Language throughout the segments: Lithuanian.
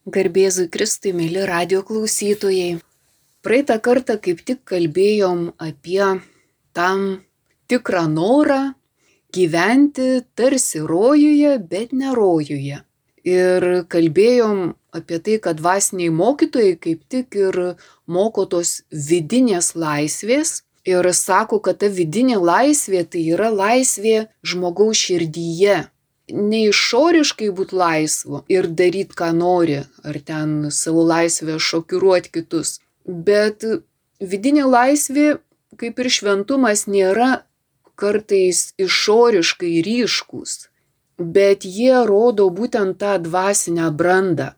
Garbėzui Kristui, mėly radijo klausytojai. Praeitą kartą kaip tik kalbėjom apie tam tikrą norą gyventi tarsi rojuje, bet ne rojuje. Ir kalbėjom apie tai, kad dvasiniai mokytojai kaip tik ir moko tos vidinės laisvės. Ir sako, kad ta vidinė laisvė tai yra laisvė žmogaus širdyje. Ne išoriškai būti laisvu ir daryti, ką nori, ar ten savo laisvę šokiruoti kitus. Bet vidinė laisvė, kaip ir šventumas, nėra kartais išoriškai ryškūs, bet jie rodo būtent tą dvasinę brandą.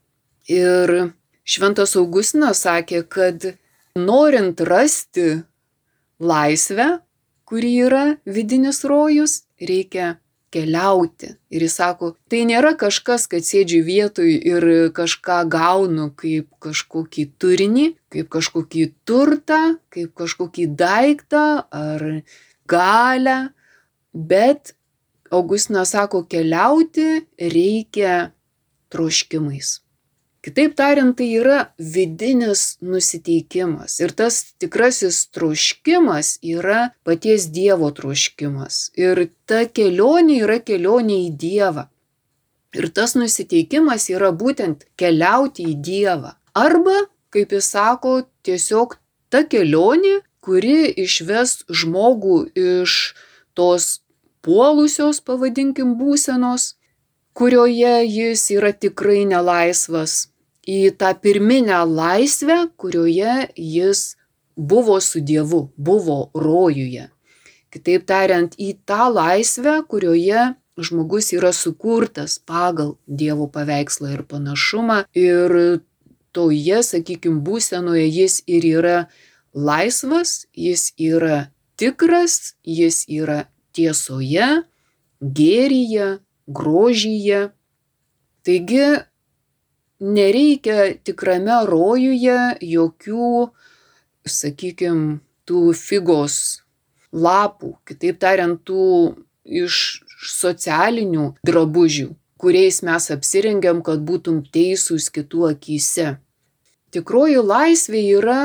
Ir šventas Augustinas sakė, kad norint rasti laisvę, kuri yra vidinis rojus, reikia keliauti. Ir jis sako, tai nėra kažkas, kad sėdžiu vietoj ir kažką gaunu kaip kažkokį turinį, kaip kažkokį turtą, kaip kažkokį daiktą ar galią, bet Augustinas sako, keliauti reikia troškimais. Kitaip tariant, tai yra vidinis nusiteikimas. Ir tas tikrasis troškimas yra paties Dievo troškimas. Ir ta kelionė yra kelionė į Dievą. Ir tas nusiteikimas yra būtent keliauti į Dievą. Arba, kaip jis sako, tiesiog ta kelionė, kuri išves žmogų iš tos puolusios, pavadinkim, būsenos, kurioje jis yra tikrai nelaisvas, į tą pirminę laisvę, kurioje jis buvo su Dievu, buvo rojuje. Kitaip tariant, į tą laisvę, kurioje žmogus yra sukurtas pagal Dievo paveikslą ir panašumą. Ir toje, sakykim, būsenoje jis ir yra laisvas, jis yra tikras, jis yra tiesoje, gėryje, grožyje. Taigi nereikia tikrame rojuje jokių, sakykim, tų figos lapų, kitaip tariant, tų iš socialinių drabužių, kuriais mes apsirengiam, kad būtum teisūs kitų akyse. Tikroji laisvė yra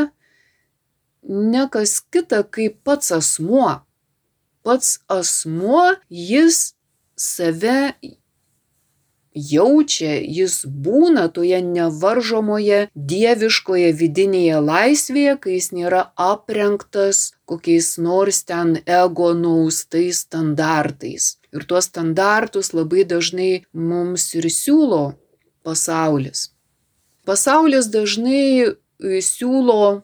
ne kas kita, kaip pats asmuo. Pats asmuo, jis save jaučia, jis būna toje nevaržomoje dieviškoje vidinėje laisvėje, kai jis nėra aprengtas kokiais nors ten ego nuaustais standartais. Ir tuos standartus labai dažnai mums ir siūlo pasaulis. Pasaulis dažnai siūlo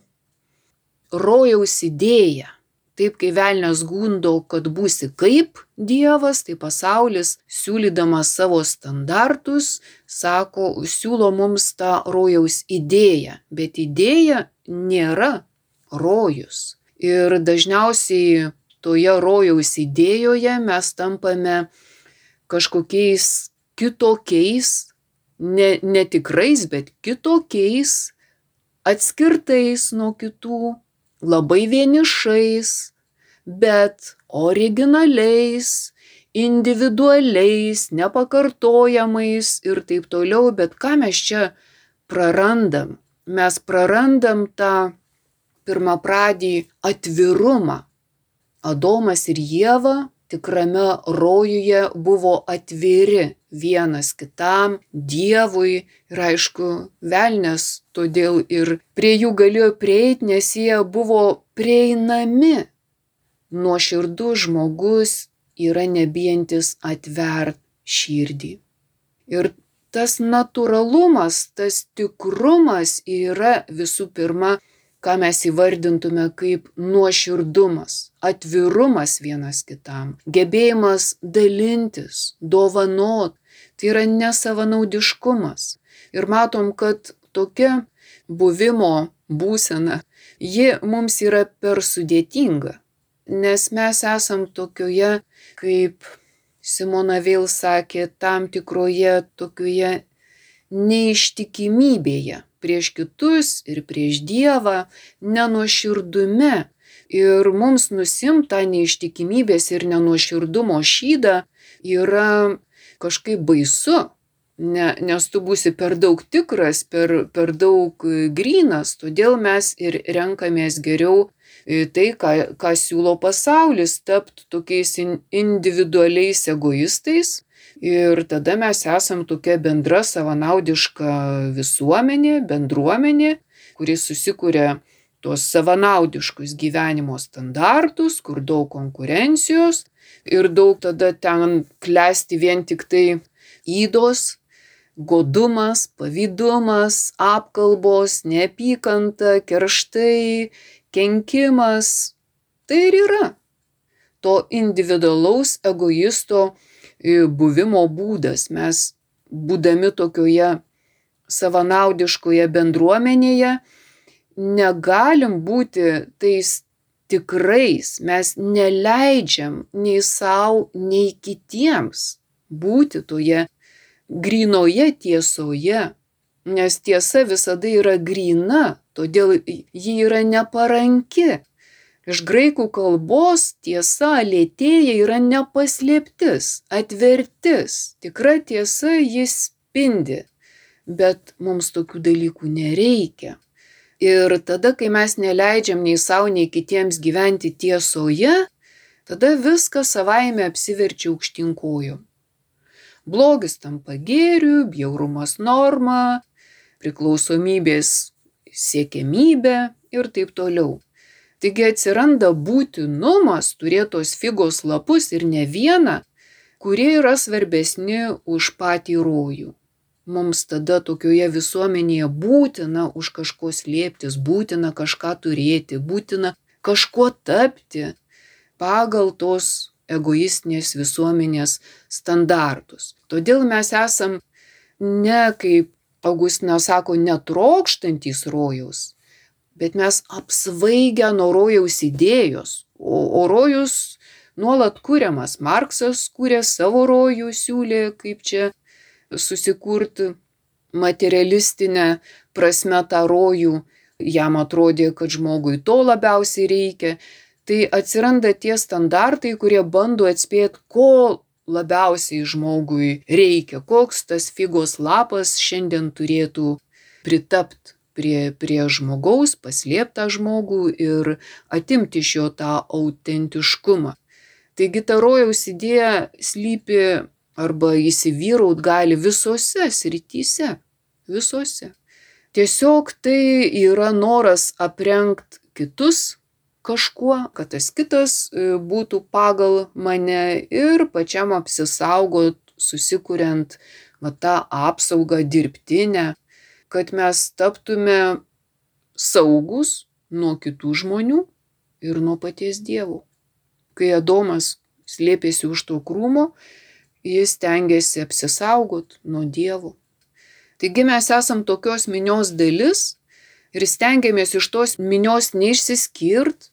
rojaus idėją. Taip, kai velnias gundo, kad būsi kaip Dievas, tai pasaulis, siūlydamas savo standartus, siūlo mums tą rojaus idėją. Bet idėja nėra rojus. Ir dažniausiai toje rojaus idėjoje mes tampame kažkokiais kitokiais, ne tikrais, bet kitokiais, atskirtais nuo kitų, labai vienišais, bet originaliais, individualiais, nepakartojamais ir taip toliau. Bet ką mes čia prarandam? Mes prarandam tą pirmapradį atvirumą. Adomas ir Ieva tikrame rojuje buvo atviri vienas kitam, Dievui, ir aišku, velnias todėl ir prie jų galėjo prieiti, nes jie buvo prieinami. Nuoširdus žmogus yra nebijantis atvert širdį. Ir tas natūralumas, tas tikrumas yra visų pirma, ką mes įvardintume kaip nuoširdumas, atvirumas vienas kitam, gebėjimas dalintis, dovanot. Tai yra nesavanaudiškumas. Ir matom, kad tokia buvimo būsena, ji mums yra per sudėtinga, nes mes esam tokioje, kaip Simona vėl sakė, tam tikroje tokioje neištikimybėje prieš kitus ir prieš Dievą, nenuoširdume. Ir mums nusimt tą neištikimybės ir nenuoširdumo šydą yra kažkaip baisu, nes tu būsi per daug tikras, per daug grynas, todėl mes ir renkamės geriau tai, ką siūlo pasaulis, tapti tokiais individualiais egoistais. Ir tada mes esam tokia bendra savanaudiška visuomenė, bendruomenė, kuri susikuria tuos savanaudiškus gyvenimo standartus, kur daug konkurencijos ir daug tada ten klesti vien tik tai ydos, godumas, pavydumas, apkalbos, neapykanta, kerštai, kenkimas. Tai ir yra to individualaus egoisto buvimo būdas. Mes, būdami tokioje savanaudiškoje bendruomenėje, negalim būti tais tikrais. Mes neleidžiam nei savo, nei kitiems būti toje grynoje tiesoje, nes tiesa visada yra gryna, todėl ji yra neparanki. Iš graikų kalbos tiesa, lėtėja yra ne paslėptis, atvertis. Tikra tiesa jis spindi, bet mums tokių dalykų nereikia. Ir tada, kai mes neleidžiam nei savo, nei kitiems gyventi tiesoje, tada viskas savaime apsiverčia aukštyn kojom. Blogis tampa gėriu, bjaurumas norma, priklausomybės siekiamybė ir taip toliau. Taigi atsiranda būtinumas turėtos figos lapus ir ne vieną, kurie yra svarbesni už patį rojų. Mums tada tokioje visuomenėje būtina už kažko slėptis, būtina kažką turėti, būtina kažkuo tapti pagal tos egoistinės visuomenės standartus. Todėl mes esam ne, kaip Augustinas sako, netrokštantys rojaus, bet mes apsvaigę nuo rojaus idėjos, o rojus nuolat kuriamas. Marksas kūrė savo rojų, siūlė, kaip čia susikurti materialistinę prasme tą rojų. Jam atrodė, kad žmogui to labiausiai reikia. Tai atsiranda tie standartai, kurie bando atspėti, ko labiausiai žmogui reikia, koks tas figos lapas šiandien turėtų pritapti prie žmogaus, paslėptą žmogų ir atimti iš jo tą autentiškumą. Taigi ta rojaus idėja slypi arba įsivyraut gali visose srityse, visose. Tiesiog tai yra noras aprengti kitus kažkuo, kad tas kitas būtų pagal mane ir pačiam apsisaugot, susikuriant tą apsaugą dirbtinę, kad mes taptume saugus nuo kitų žmonių ir nuo paties Dievo. Kai Adomas slėpėsi už to krūmo, jis stengiasi apsisaugot nuo Dievo. Taigi mes esam tokios minios dalis ir stengiamės iš tos minios neišsiskirt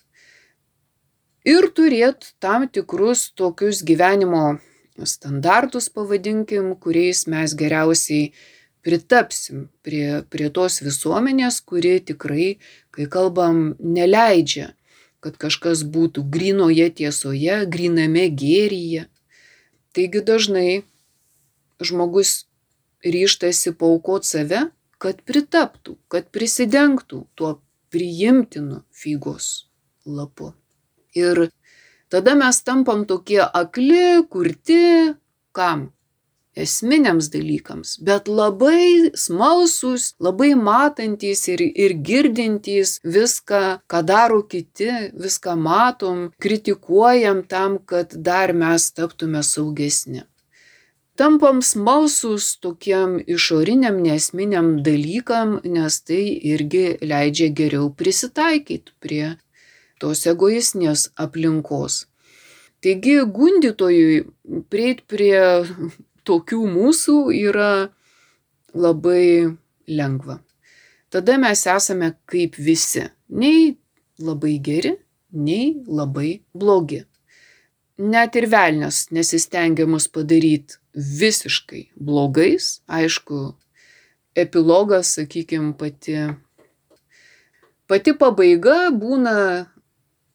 ir turėti tam tikrus tokius gyvenimo standartus, pavadinkim, kuriais mes geriausiai pritapsim prie tos visuomenės, kuri tikrai, kai kalbam, neleidžia, kad kažkas būtų grynoje tiesoje, gryname gėryje. Taigi dažnai žmogus ryžtasi paaukot save, kad pritaptų, kad prisidengtų tuo priimtinu figos lapu. Ir tada mes tampam tokie akli, kurti, kam? Esminiams dalykams, bet labai smalsūs, labai matantys ir girdintys viską, ką daro kiti, viską matom, kritikuojam tam, kad dar mes taptume saugesni. Tampam smalsūs tokiem išoriniam, neesminiam dalykam, nes tai irgi leidžia geriau prisitaikyti prie tos egoistinės aplinkos. Taigi gundytojui prieit prie tokių mūsų yra labai lengva. Tada mes esame kaip visi, nei labai geri, nei labai blogi. Net ir velnias nesistengia mus padaryti visiškai blogais, aišku, epilogas, sakykim, pati pabaiga būna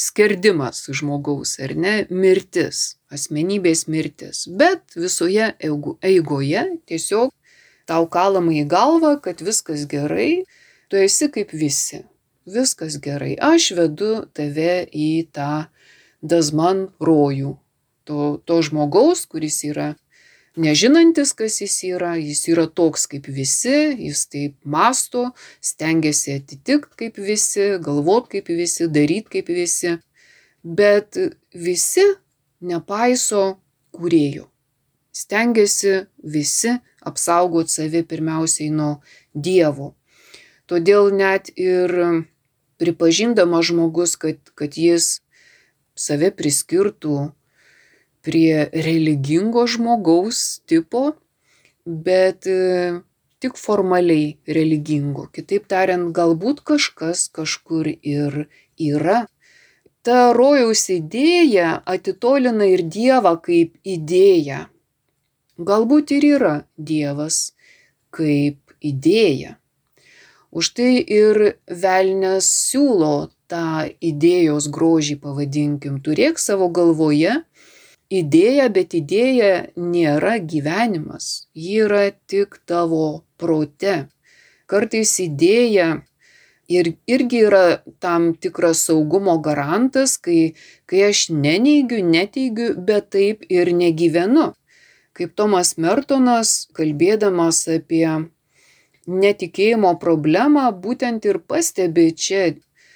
skerdimas žmogaus, ar ne, mirtis, asmenybės mirtis. Bet visoje eigoje tiesiog tau kalama į galvą, kad viskas gerai, tu esi kaip visi. Viskas gerai, aš vedu tave į tą Dazman rojų. To žmogaus, kuris yra nežinantis, kas jis yra toks kaip visi, jis taip mąsto, stengiasi atitikti kaip visi, galvot kaip visi, daryt kaip visi, bet visi nepaiso kūrėjo. Stengiasi visi apsaugoti save pirmiausiai nuo Dievo. Todėl net ir pripažindamas žmogus, kad jis save priskirtų prie religingo žmogaus tipo, bet tik formaliai religingo. Kitaip tariant, galbūt kažkas kažkur ir yra. Ta rojaus idėja atitolina ir Dievą kaip idėją. Galbūt ir yra Dievas kaip idėja. Už tai ir velnias siūlo tą idėjos grožį, pavadinkim. Turėk savo galvoje idėją, bet idėja nėra gyvenimas. Ji yra tik tavo prote. Kartais idėja irgi yra tam tikras saugumo garantas, kai aš neneigiu, neteigiu, bet taip ir negyvenu. Kaip Tomas Mertonas, kalbėdamas apie netikėjimo problemą, būtent ir pastebi čia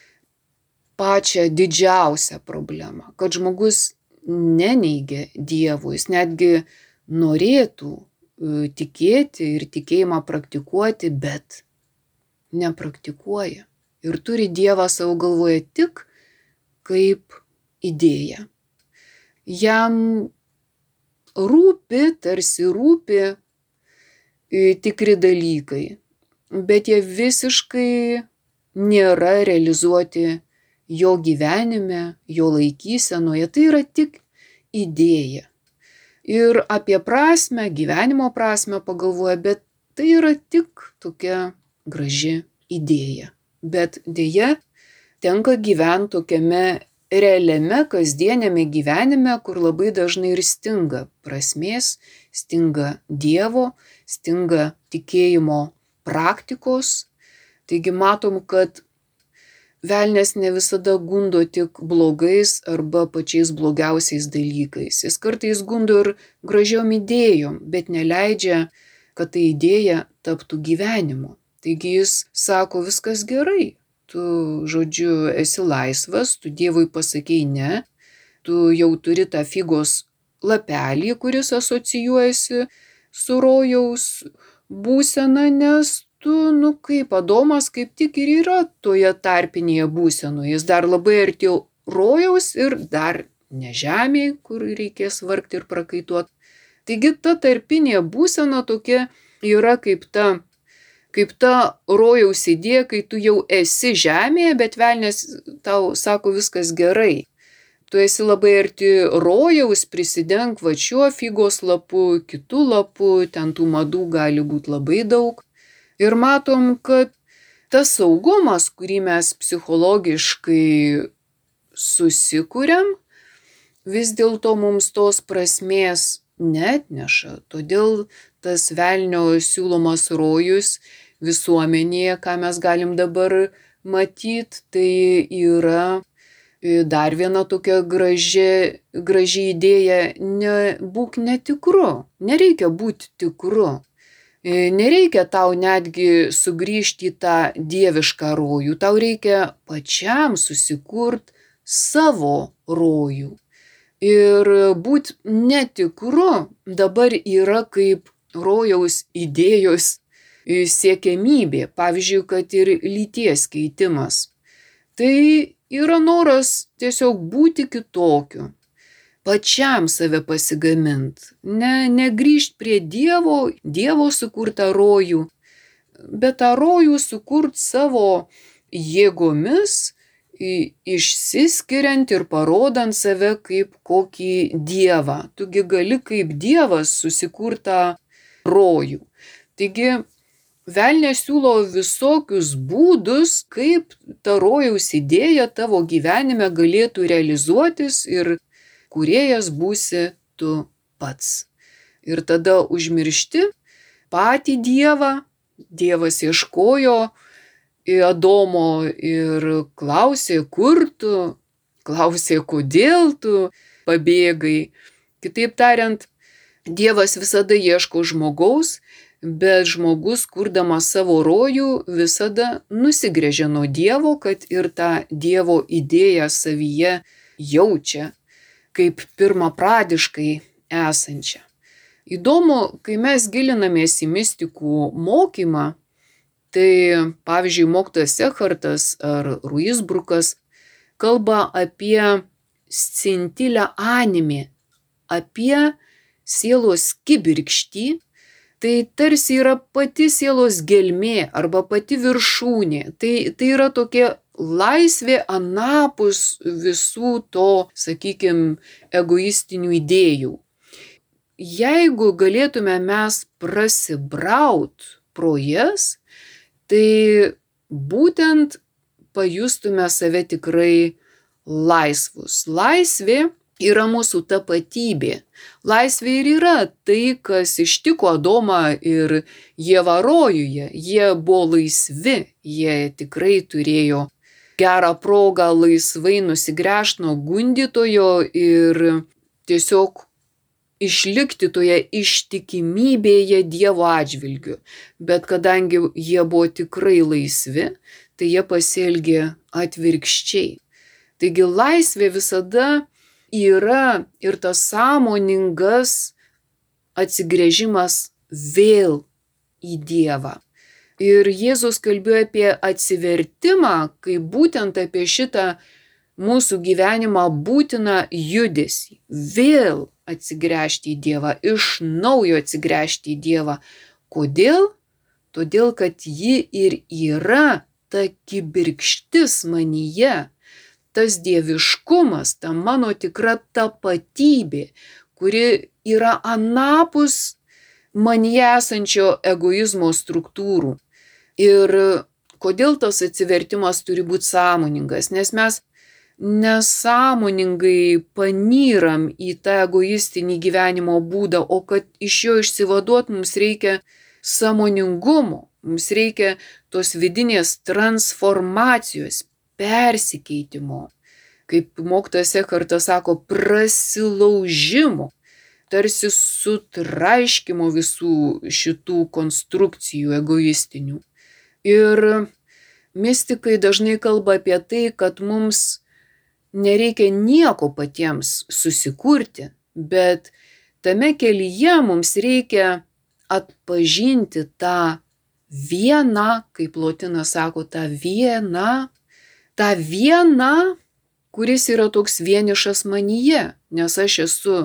pačią didžiausią problemą, kad žmogus neneigia Dievo, jis netgi norėtų tikėti ir tikėjimą praktikuoti, bet nepraktikuoja. Ir turi Dievą savo galvoje tik kaip idėją. Jam tarsi rūpi tikri dalykai, bet jie visiškai nėra realizuoti jo gyvenime, jo laikysenoje. Tai yra tik idėja. Ir apie prasmę, gyvenimo prasmę pagalvoja, bet tai yra tik tokia graži idėja. Bet deja, tenka gyventi tokiame realiame, kasdieniame gyvenime, kur labai dažnai ir stinga prasmės, stinga Dievo, stinga tikėjimo praktikos. Taigi matom, kad velnias ne visada gundo tik blogais arba pačiais blogiausiais dalykais. Jis kartais gundo ir gražiom idėjom, bet neleidžia, kad ta idėja taptų gyvenimu. Taigi jis sako, viskas gerai. Tu, žodžiu, esi laisvas, tu Dievui pasakei ne, tu jau turi tą figos lapelį, kuris asocijuojasi su rojaus būsena, nes tu, kaip Adomas, kaip tik ir yra toje tarpinėje būsenoje. Jis dar labai arti rojaus ir dar ne žemėje, kur reikės vargti ir prakaituoti. Taigi ta tarpinė būsena tokia yra kaip ta rojaus idėja, kai tu jau esi žemėje, bet velnias tau sako, viskas gerai. Tu esi labai arti rojaus, prisidenk va šiuo figos lapu, kitų lapų, ten tų madų gali būti labai daug. Ir matom, kad tas saugumas, kurį mes psichologiškai susikuriam, vis dėlto mums tos prasmės neatneša. Todėl tas velnio siūlomas rojus visuomenėje, ką mes galim dabar matyti, tai yra dar viena tokia graži idėja, būk netikru, nereikia būti tikru. Nereikia tau netgi sugrįžti į tą dievišką rojų, tau reikia pačiam susikurti savo rojų. Ir būti netikru dabar yra kaip rojaus idėjos siekiamybė, pavyzdžiui, kad ir lyties keitimas. Tai yra noras tiesiog būti kitokiu, pačiam save pasigamint, negrįžti prie Dievo sukurtą rojų, bet tą rojų sukurt savo jėgomis, išsiskiriant ir parodant save kaip kokį Dievą. Tugi gali kaip Dievas susikurtą rojų. Taigi velnias siūlo visokius būdus, kaip ta rojaus idėja tavo gyvenime galėtų realizuotis ir kūrėjas būsi tu pats. Ir tada užmiršti patį Dievą. Dievas ieškojo Adomo ir klausė, kur tu, klausė, kodėl tu pabėgai. Kitaip tariant, Dievas visada ieško žmogaus, bet žmogus, kurdamas savo rojų, visada nusigręžia nuo Dievo, kad ir tą Dievo idėją savyje jaučia kaip pirmapradiškai esančią. Įdomu, kai mes gilinamės į mistikų mokymą, tai pavyzdžiui, mokytojas Ekhartas ar Ruisbrukas kalba apie scintilę animė, apie sielos kibirkštį. Tai tarsi yra pati sielos gelmė arba pati viršūnė. Tai yra tokia laisvė anapus visų to, sakykime, egoistinių idėjų. Jeigu galėtume mes prasibraut pro jas, tai būtent pajustume save tikrai laisvus. Laisvė yra mūsų tapatybė. Laisvė ir yra tai, kas ištiko Adomą ir Ievą rojuje. Jie buvo laisvi, jie tikrai turėjo gerą progą laisvai nusigręžti nuo gundytojo ir tiesiog išlikti toje ištikimybėje Dievo atžvilgiu. Bet kadangi jie buvo tikrai laisvi, tai jie pasielgė atvirkščiai. Taigi laisvė visada yra ir tas sąmoningas atsigręžimas vėl į Dievą. Ir Jėzus kalbėjo apie atsivertimą, kaip būtent apie šitą mūsų gyvenimą būtiną judesį. Vėl atsigręžti į Dievą, iš naujo atsigręžti į Dievą. Kodėl? Todėl, kad ji ir yra ta kibirkštis manyje, tas dieviškumas, ta mano tikra tapatybė, kuri yra anapus manyje esančio egoizmo struktūrų. Ir kodėl tas atsivertimas turi būti sąmoningas? Nes mes nesąmoningai panyram į tą egoistinį gyvenimo būdą, o kad iš jo išsivaduot mums reikia sąmoningumo, mums reikia tos vidinės transformacijos, persikeitimo. Kaip mokytojas Ekhartas sako, prasilaužimo, tarsi sutraiškymo visų šitų konstrukcijų egoistinių. Ir mistikai dažnai kalba apie tai, kad mums nereikia nieko patiems susikurti, bet tame kelyje mums reikia atpažinti tą vieną, kaip Lotynai sako, tą vieną, kuris yra toks vienišas manyje, nes aš esu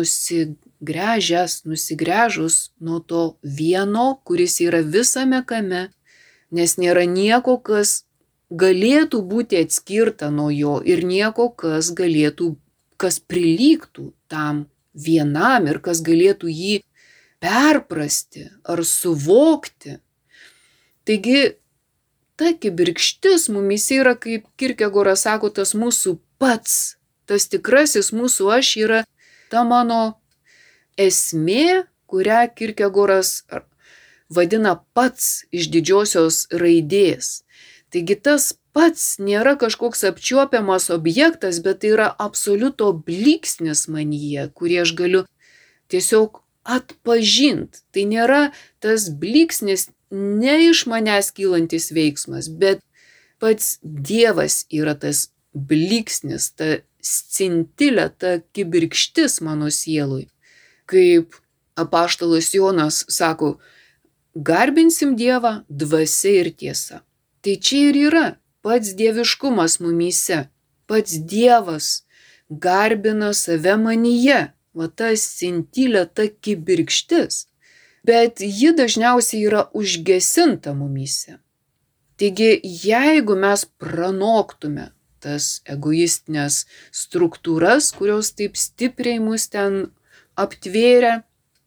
nusigręžus nuo to vieno, kuris yra visame kame, nes nėra nieko, kas galėtų būti atskirta nuo jo ir nieko, kas prilygtų tam vienam ir kas galėtų jį perprasti ar suvokti. Taigi, ta kibirkštis mumyse yra, kaip Kierkegoras sako, tas mūsų pats, tas tikrasis mūsų aš yra ta mano esmė, kurią Kierkegoras vadina pats iš didžiosios raidės. Taigi tas pats nėra kažkoks apčiuopiamas objektas, bet tai yra absoliuto blyksnis manyje, kurį aš galiu tiesiog atpažinti. Tai nėra tas blyksnis ne iš manęs kylantis veiksmas, bet pats Dievas yra tas blyksnis, ta scintilė, ta kibirkštis mano sielui. Kaip apaštalas Jonas sako, garbinsim Dievą dvasia ir tiesa. Tai čia ir yra pats dieviškumas mumyse. Pats Dievas garbina save manyje. Va ta scintilė, ta kibirkštis. Bet ji dažniausiai yra užgesinta mumyse. Taigi, jeigu mes pranoktume tas egoistinės struktūras, kurios taip stipriai mus ten aptvėrė,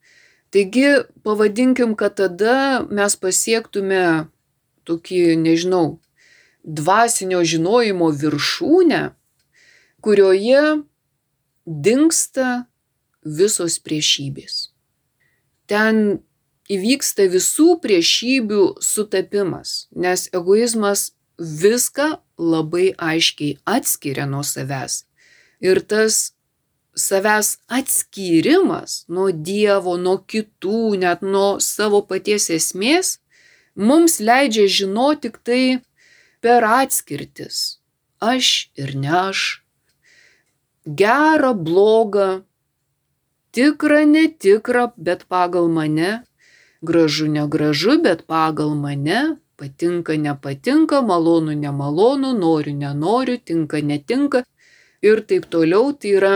Taigi pavadinkim, kad tada mes pasiektume tokį, nežinau, dvasinio žinojimo viršūnę, kurioje dingsta visos priešybės. Ten įvyksta visų priešybių sutapimas, nes egoizmas viską labai aiškiai atskiria nuo savęs. Ir tas savęs atskyrimas nuo Dievo, nuo kitų, net nuo savo paties esmės, mums leidžia žinoti tik tai per atskirtis. Aš ir ne aš. Gera, bloga, tikra, netikra, bet pagal mane. Gražu, negražu, bet pagal mane. Patinka, nepatinka, malonu, nemalonu, noriu, nenoriu, tinka, netinka. Ir taip toliau, tai yra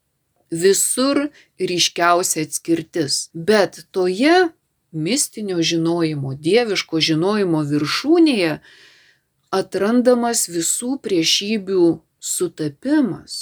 visur ryškiausia atskirtis. Bet toje mistinio žinojimo, dieviško žinojimo viršūnėje atrandamas visų priešybių sutapimas.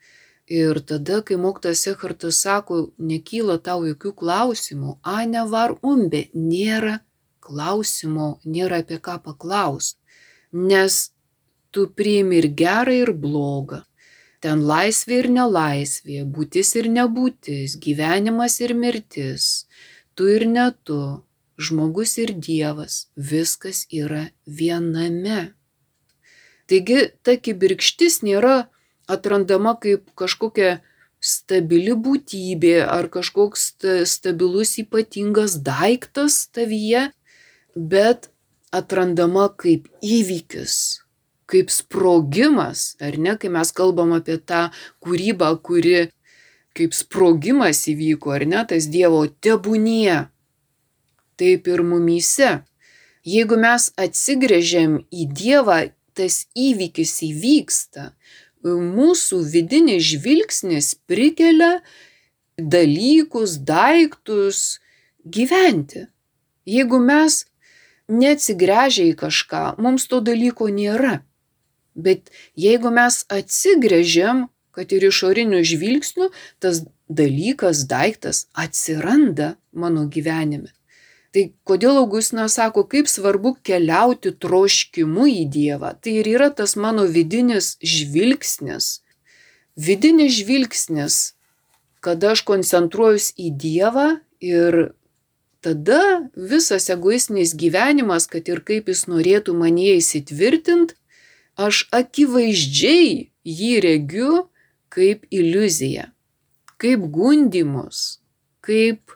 Ir tada, kai mokytojas Ekhartas sako, nekyla tau jokių klausimų, ane var umbe, nėra klausimo, nėra apie ką paklausti, nes tu priimi ir gerą, ir blogą. Ten laisvė ir nelaisvė, būtis ir nebūtis, gyvenimas ir mirtis, tu ir ne tu, žmogus ir Dievas, viskas yra viename. Taigi ta kibirkštis nėra atrandama kaip kažkokia stabili būtybė ar kažkoks stabilus ypatingas daiktas tavyje, bet atrandama kaip įvykis, kaip sprogimas, ar ne, kai mes kalbam apie tą kūrybą, kuri kaip sprogimas įvyko, ar ne, tas Dievo tebūnie, taip ir mumyse. Jeigu mes atsigręžiam į Dievą, tas įvykis įvyksta, mūsų vidinis žvilgsnis prikelia dalykus, daiktus gyventi. Jeigu mes neatsigręžę į kažką, mums to dalyko nėra. Bet jeigu mes atsigręžiam, kad ir išoriniu žvilgsniu, tas dalykas, daiktas atsiranda mano gyvenime. Tai kodėl Augustinas sako, kaip svarbu keliauti troškimu į Dievą. Tai ir yra tas mano vidinis žvilgsnis. Vidinis žvilgsnis, kada aš koncentruojus į Dievą ir tada visas egoistinis gyvenimas, kad ir kaip jis norėtų manyje įsitvirtinti, aš akivaizdžiai jį regiu kaip iliuziją, kaip gundymus, kaip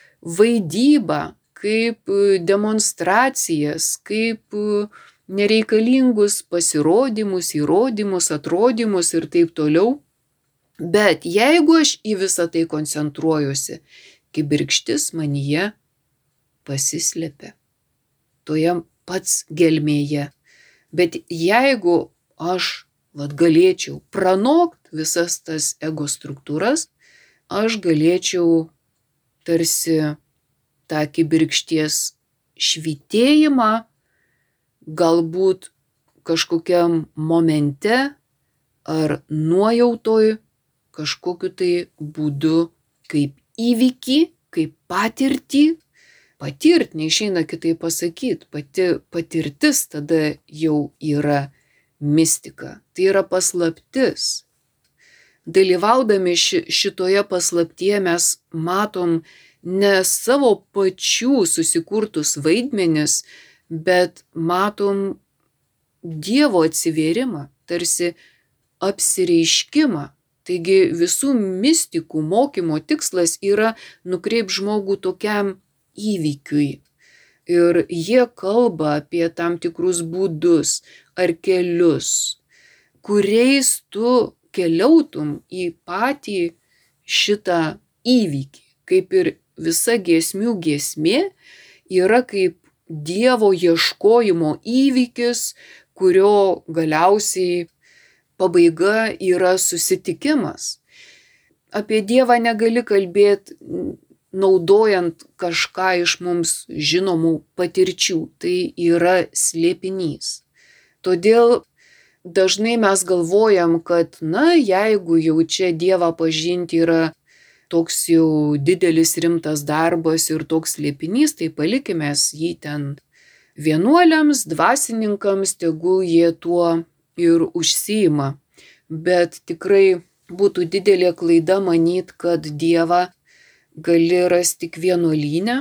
vaidybą, kaip demonstracijas, kaip nereikalingus pasirodymus, įrodymus, atrodymus ir taip toliau. Bet jeigu aš į visą tai koncentruojuosi, kibirkštis manyje pasislėpia toje pats gelmėje. Bet jeigu aš galėčiau pranokt visas tas ego struktūras, aš galėčiau tarsi tą kibirkšties švytėjimą galbūt kažkokiam momente ar nuojautoj kažkokiu tai būdu kaip įvykį, kaip patirtį. Patirt, neišeina kitaip pasakyti, pati patirtis tada jau yra mistika, tai yra paslaptis. Dalyvaudami šitoje paslaptyje mes matom ne savo pačių susikurtus vaidmenis, bet matom Dievo atsivėrimą, tarsi apsireiškimą. Taigi visų mistikų mokymo tikslas yra nukreipti žmogų tokiam įvykiui. Ir jie kalba apie tam tikrus būdus ar kelius, kuriais tu keliautum į patį šitą įvykį. Kaip ir visa giesmių giesmė yra kaip Dievo ieškojimo įvykis, kurio galiausiai pabaiga yra susitikimas. Apie Dievą negali kalbėti naudojant kažką iš mums žinomų patirčių. Tai yra slėpinys. Todėl dažnai mes galvojam, kad jeigu jau čia Dievą pažinti yra toks jau didelis rimtas darbas ir toks slėpinys, tai palikime jį ten vienuoliams, dvasininkams, tegul jie tuo ir užsiima. Bet tikrai būtų didelė klaida manyti, kad Dievą gali rasti tik vienuolyne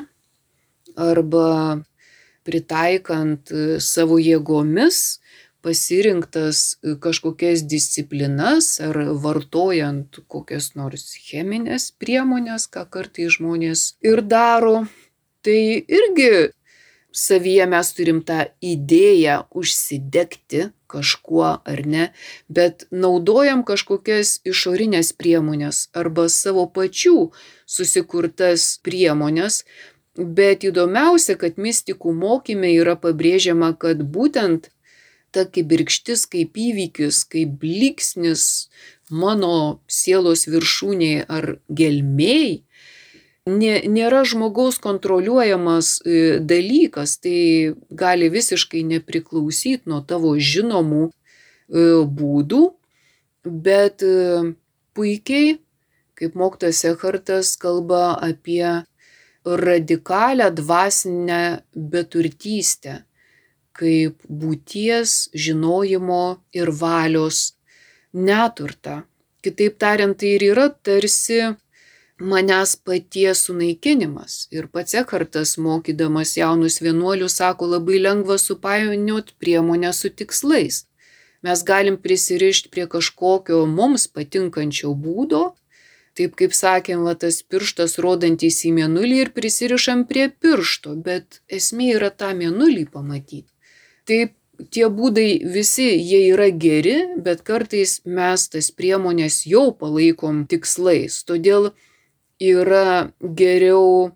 arba pritaikant savo jėgomis, pasirinktas kažkokias disciplinas ar vartojant kokias nors cheminės priemonės, ką kartais žmonės ir daro. Tai irgi savyje mes turim tą idėją užsidegti kažkuo ar ne, bet naudojam kažkokias išorinės priemonės arba savo pačių susikurtas priemonės. Bet įdomiausia, kad mistikų mokyme yra pabrėžiama, kad būtent ta kibirkštis kaip įvykis, kaip blyksnis mano sielos viršūnėje ar gelmėj, nėra žmogaus kontroliuojamas dalykas, tai gali visiškai nepriklausyti nuo tavo žinomų būdų, bet puikiai, kaip mokytojas Ekhartas kalba apie radikalią dvasinę beturtystę, kaip būties, žinojimo ir valios neturtą. Kitaip tariant, tai ir yra tarsi manęs paties sunaikinimas. Ir pats Ekhartas, mokydamas jaunus vienuolius, sako, labai lengva supainioti priemonę su tikslais. Mes galim prisirišti prie kažkokio mums patinkančio būdo, taip kaip sakėm, tas pirštas rodantis į mėnulį ir prisirišam prie piršto, bet esmė yra tą mėnulį pamatyti. Taip, tie būdai visi, jie yra geri, bet kartais mes tas priemonės jau palaikom tikslais. Todėl yra geriau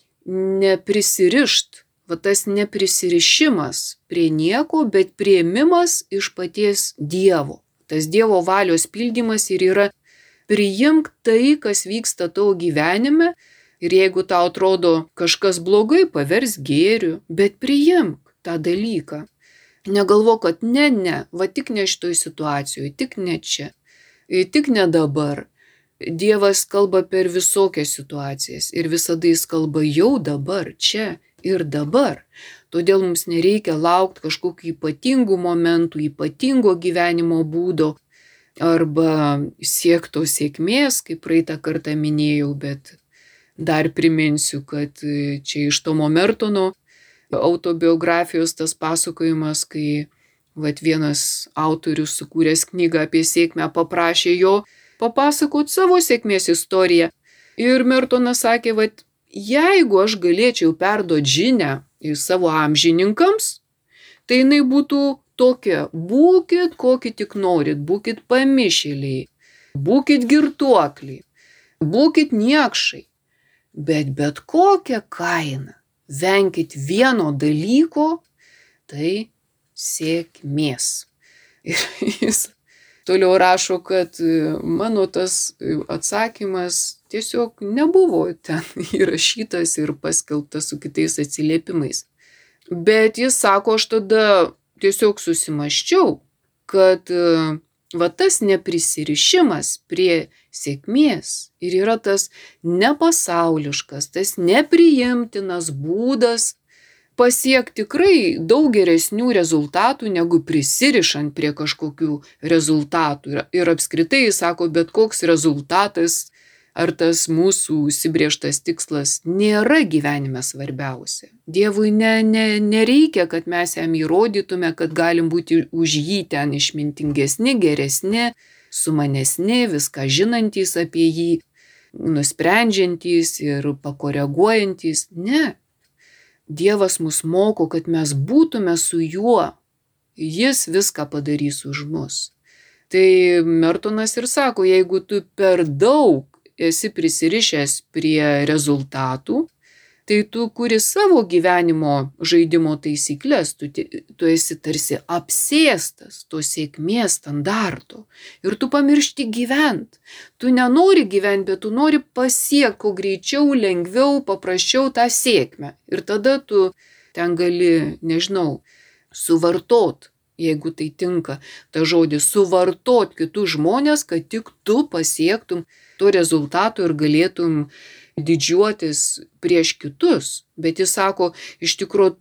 neprisirišt, tas neprisirišimas prie nieko, bet priėmimas iš paties Dievo. Tas Dievo valios pildymas ir yra priimk tai, kas vyksta tavo gyvenime, ir jeigu tau atrodo kažkas blogai, pavers gėriu, bet priimk tą dalyką. Negalvok, kad ne, va tik ne šitoj situacijoje, tik ne čia, tik ne dabar. Dievas kalba per visokias situacijas ir visada jis kalba jau dabar, čia ir dabar. Todėl mums nereikia laukti kažkokių ypatingų momentų, ypatingo gyvenimo būdo, arba siekto sėkmės, kaip praeitą kartą minėjau, bet dar priminsiu, kad čia iš Tomo Mertono autobiografijos tas pasakojimas, kai vienas autorius sukūręs knygą apie sėkmę paprašė jo papasakot savo sėkmės istoriją. Ir Mertonas sakė, jeigu aš galėčiau perduoti žinią į savo amžininkams, tai jinai būtų tokia, būkit kokį tik norit, būkit pamišėliai, būkit girtuokliai, būkit niekšai, bet kokią kainą, venkit vieno dalyko, tai sėkmės. Ir jis toliau rašo, kad mano tas atsakymas tiesiog nebuvo ten įrašytas ir paskelbtas su kitais atsiliepimais. Bet jis sako, aš tada tiesiog susimąsčiau, kad tas neprisirišimas prie sėkmės ir yra tas nepasauliškas, tas nepriimtinas būdas pasiekti tikrai daug geresnių rezultatų, negu prisirišant prie kažkokių rezultatų. Ir apskritai, sako, bet koks rezultatas ar tas mūsų užsibrėžtas tikslas nėra gyvenime svarbiausia. Dievui nereikia, kad mes jam įrodytume, kad galim būti už jį ten išmintingesni, geresni, sumanesni, viską žinantys apie jį, nusprendžiantys ir pakoreguojantys. Ne. Dievas mus moko, kad mes būtume su juo. Jis viską padarys už mus. Tai Mertonas ir sako, jeigu tu per daug esi prisirišęs prie rezultatų, tai tu kuri savo gyvenimo žaidimo taisyklės, tu esi tarsi apsėstas to sėkmės standarto ir tu pamiršti gyvent. Tu nenori gyventi, bet tu nori pasiekti kuo greičiau, lengviau, paprasčiau tą sėkmę. Ir tada tu ten gali, suvartot jeigu tai tinka, ta žodis suvartot kitus žmonės, kad tik tu pasiektum to rezultato ir galėtum didžiuotis prieš kitus. Bet jis sako, iš tikrųjų,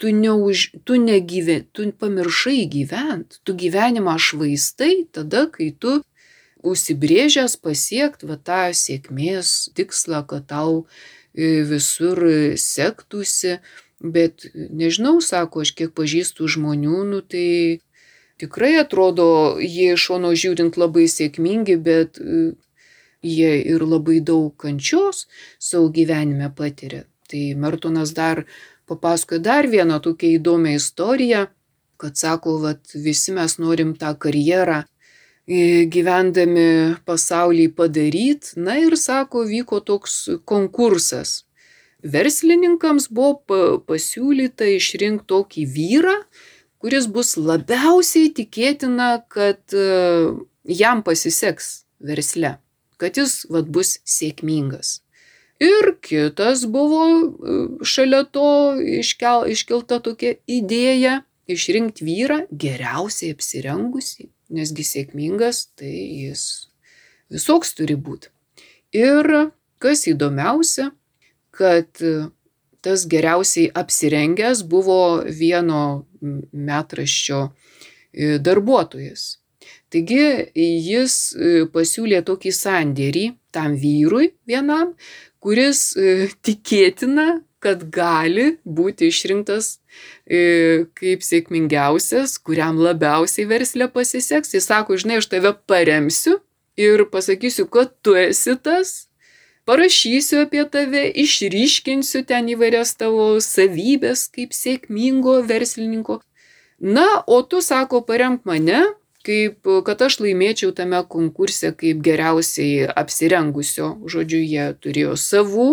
tu pamiršai gyvent, tu gyvenimą švaistai tada, kai tu užsibrėžęs pasiekt tą sėkmės tikslą, kad tau visur sektųsi. Bet nežinau, sako, aš kiek pažįstu žmonių, tai tikrai atrodo, jie iš šono žiūrint labai sėkmingi, bet jie ir labai daug kančios savo gyvenime patiria. Tai Mertonas dar papasakojo dar vieną tokią įdomią istoriją, kad sako, visi mes norim tą karjerą gyvendami pasaulį padaryti. Na ir sako, vyko toks konkursas. Verslininkams buvo pasiūlyta išrinkti tokį vyrą, kuris bus labiausiai tikėtina, kad jam pasiseks versle, kad jis bus sėkmingas. Ir kitas buvo šalia to iškelta tokia idėja išrinkti vyrą geriausiai apsirengusį, nesgi sėkmingas, tai jis visoks turi būti. Ir kas įdomiausia, kad tas geriausiai apsirengęs buvo vieno metraščio darbuotojas. Taigi jis pasiūlė tokį sandėrį tam vyrui vienam, kuris tikėtina, kad gali būti išrinktas kaip sėkmingiausias, kuriam labiausiai versle pasiseks. Jis sako, žinai, aš tave paremsiu ir pasakysiu, kad tu esi tas, parašysiu apie tave, išryškinsiu ten įvairias tavo savybės kaip sėkmingo verslininko. Na, o tu, sako, paremk mane, kad aš laimėčiau tame konkurse kaip geriausiai apsirengusio. Žodžiu, jie turėjo savų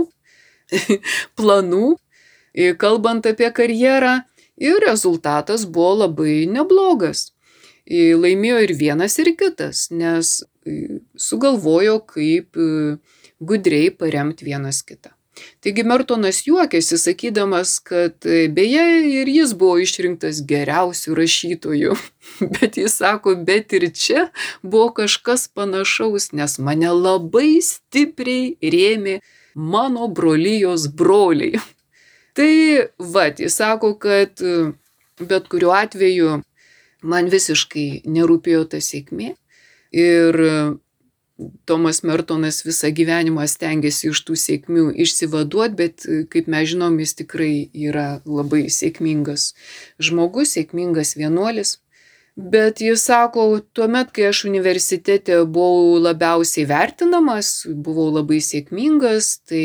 planų, kalbant apie karjerą, ir rezultatas buvo labai neblogas. Laimėjo ir vienas, ir kitas, nes sugalvojo, kaip gudriai paremti vienas kitą. Taigi Mertonas juokėsi, sakydamas, kad beje ir jis buvo išrinktas geriausių rašytojų. Bet jis sako, bet ir čia buvo kažkas panašaus, nes mane labai stipriai rėmė mano brolijos broliai. Tai jis sako, kad bet kuriuo atveju man visiškai nerūpėjo ta sėkmė. Ir Tomas Mertonas visą gyvenimą stengiasi iš tų sėkmių išsivaduoti, bet kaip mes žinom, jis tikrai yra labai sėkmingas žmogus, sėkmingas vienuolis. Bet jis sako, tuomet, kai aš universitete buvau labiausiai vertinamas, buvau labai sėkmingas, tai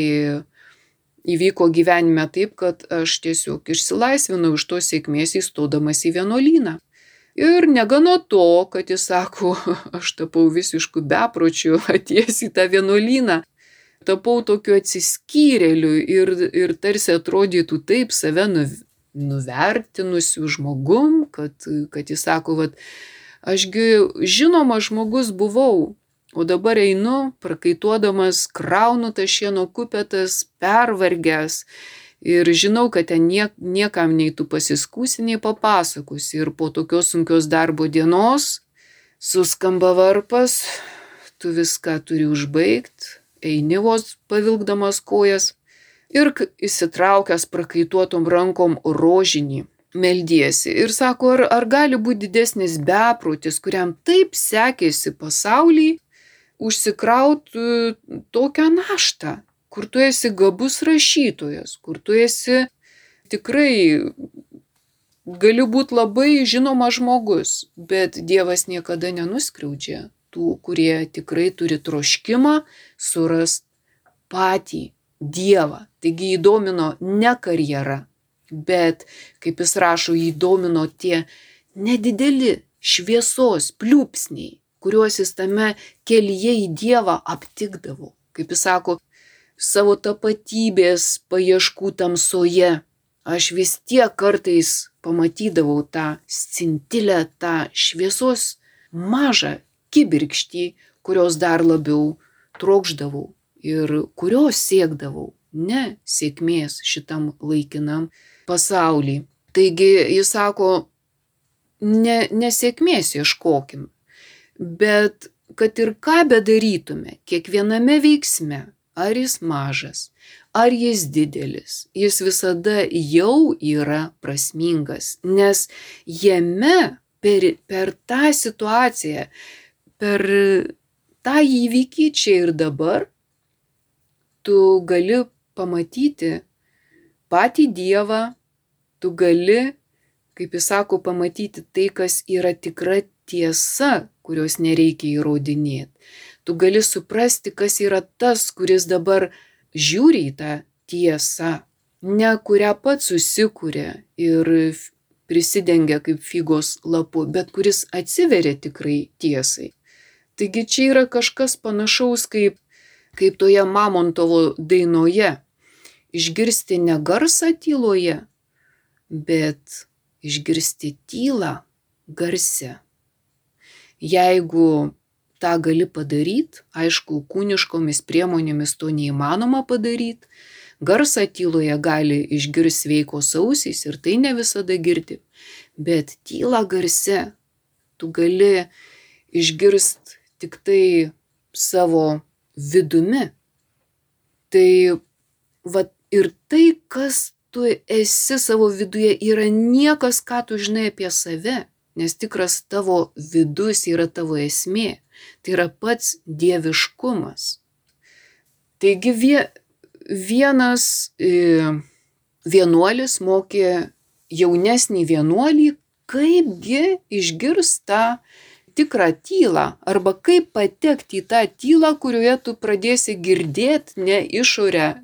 įvyko gyvenime taip, kad aš tiesiog išsilaisvinau iš tos sėkmės įstodamas į vienuolyną. Ir negana to, kad jis sako, aš tapau visišku bepročiu atėjęs į tą vienuolyną, tapau tokiu atsiskyrėliu ir tarsi atrodytų taip save nuvertinusiu žmogum, kad jis sako, ašgi žinomas žmogus buvau, o dabar einu, prakaituodamas, kraunu tą šieno kupetas, pervargęs. Ir žinau, kad ten niekam nei tu pasiskūsi, nei papasakosi. Ir po tokios sunkios darbo dienos suskamba varpas, tu viską turi užbaigti, eini vos pavilkdamas kojas ir įsitraukęs prakaituotom rankom rožinį meldiesi. Ir sako, ar gali būti didesnis beprotis, kuriam taip sekėsi pasaulį, užsikrauti tokią naštą, kur tu esi gabus rašytojas, kur tu esi tikrai gali būti labai žinomas žmogus, bet Dievas niekada nenuskriaudžia tų, kurie tikrai turi troškimą surasti patį Dievą. Taigi jį domino ne karjera, bet, kaip jis rašo, jį domino tie nedideli šviesos pliūpsniai, kuriuos jis tame kelyje į Dievą aptikdavo. Kaip jis sako, savo tapatybės paieškų tamsoje aš vis tiek kartais pamatydavau tą scintilę, tą šviesos mažą kibirkštį, kurios dar labiau trokšdavau ir kurios siekdavau, ne sėkmės šitam laikinam pasauly. Taigi jis sako, nesėkmės ieškokim, bet kad ir ką bedarytume, kiekviename veiksme, ar jis mažas, ar jis didelis, jis visada jau yra prasmingas, nes jame per tą situaciją, per tą įvykį čia ir dabar, tu gali pamatyti patį Dievą, tu gali, kaip jis sako, pamatyti tai, kas yra tikra tiesa, kurios nereikia įrodinėti. Tu gali suprasti, kas yra tas, kuris dabar žiūri į tą tiesą, ne kurią pats susikūrė ir prisidengia kaip figos lapu, bet kuris atsiveria tikrai tiesai. Taigi čia yra kažkas panašaus kaip toje Mamontovo dainoje. Išgirsti ne garsą tyloje, bet išgirsti tylą garse. Jeigu tą gali padaryti, aišku, kūniškomis priemonėmis to neįmanoma padaryti, garsą tyloje gali išgirsti sveikos ausys ir tai ne visada girdi, bet tylą garse tu gali išgirsti tik tai savo vidumi. Tai ir tai, kas tu esi savo viduje, yra niekas, ką tu žinai apie save, nes tikras tavo vidus yra tavo esmė, tai yra pats dieviškumas. Taigi vienas vienuolis mokė jaunesnį vienuolį, kaipgi išgirsti tą tikrą tylą, arba kaip patekti į tą tylą, kurioje tu pradėsi girdėti ne išorę,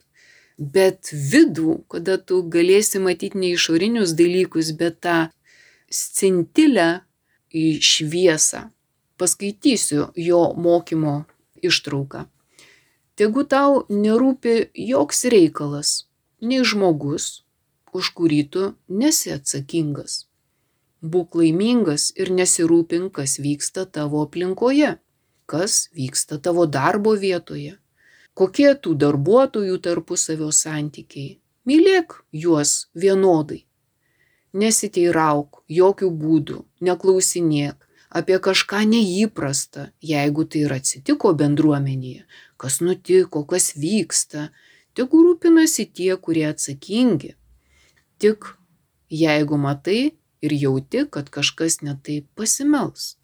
bet vidų, kada tu galėsi matyti ne išorinius dalykus, bet tą scintilę į šviesą. Paskaitysiu jo mokymo ištrauką. Tegu tau nerūpi joks reikalas, nei žmogus, už kurį tu nesi atsakingas. Būk laimingas ir nesirūpink, kas vyksta tavo aplinkoje, kas vyksta tavo darbo vietoje, kokie tų darbuotojų tarpusavio santykiai. Mylėk juos vienodai. Nesiteirauk jokių būdų, neklausinėk apie kažką neįprasta, jeigu tai ir atsitiko bendruomenėje, kas nutiko, kas vyksta, tegu rūpinasi tie, kurie atsakingi. Tik jeigu matai ir jauti, kad kažkas ne taip, pasimelsk.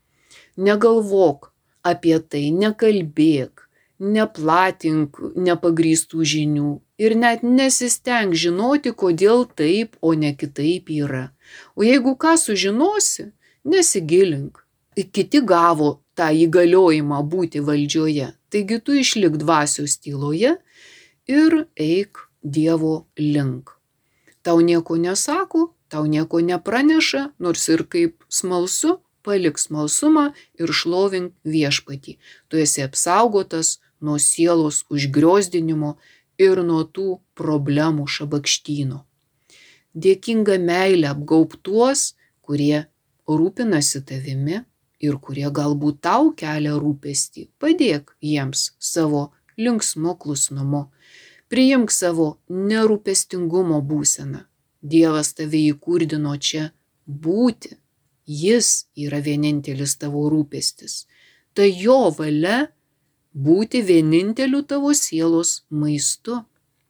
Negalvok apie tai, nekalbėk, neplatink nepagrįstų žinių ir net nesisteng žinoti, kodėl taip, o ne kitaip yra. O jeigu ką sužinosi, nesigilink. Kiti gavo tą įgaliojimą būti valdžioje, taigi tu išlik dvasios tyloje ir eik Dievo link. Tau nieko nesako, tau nieko nepraneša, nors ir kaip smalsu, palik smalsumą ir šlovink viešpatį. Tu esi apsaugotas nuo sielos užgriozdinimo ir nuo tų problemų šabakštyno. Dėkinga meilė apgaub tuos, kurie rūpinasi tavimi ir kurie galbūt tau kelia rūpestį. Padėk jiems savo linksmu klusnumu. Priimk savo nerūpestingumo būseną. Dievas tave įkurdino čia būti. Jis yra vienintelis tavo rūpestis. Tai jo valia būti vieninteliu tavo sielos maistu.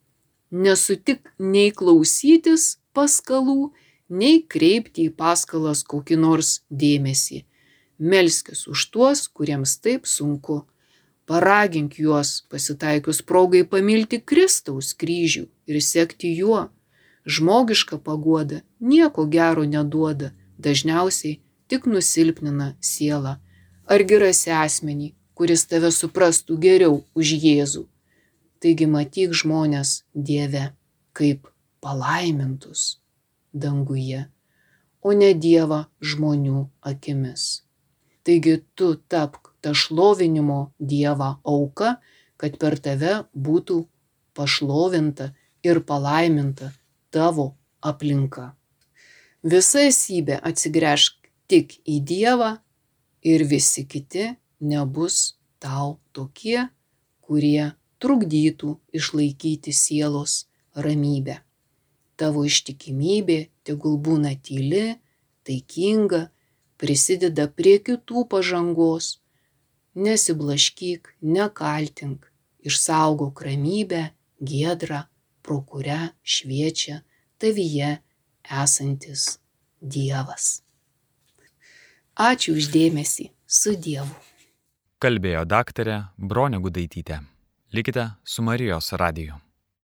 Nesutik nei klausytis paskalų, nei kreipti į paskalas kokį nors dėmesį. Melskis už tuos, kuriems taip sunku. Paragink juos pasitaikius progai pamilti Kristaus kryžių ir sekti juo. Žmogiška paguoda nieko gero neduoda, dažniausiai tik nusilpnina sielą. Argi rasi asmenį, kuris tave suprastų geriau už Jėzų? Taigi matyk žmones Dieve kaip palaimintus danguje, o ne Dievą žmonių akimis. Taigi tu tapk ta šlovinimo Dievą auka, kad per tave būtų pašlovinta ir palaiminta tavo aplinka. Visa esybė atsigręžk tik į Dievą ir visi kiti nebus tau tokie, kurie trukdytų išlaikyti sielos ramybę. Tavo ištikimybė tegul būna tyli, taikinga, prisideda prie kitų pažangos. Nesiblaškyk, nekaltink, išsaugok ramybę, giedrą, pro kurią šviečia tavyje esantis Dievas. Ačiū už dėmesį. Su Dievu. Kalbėjo daktarė Bronė Gudaitytė. Likite su Marijos radiju.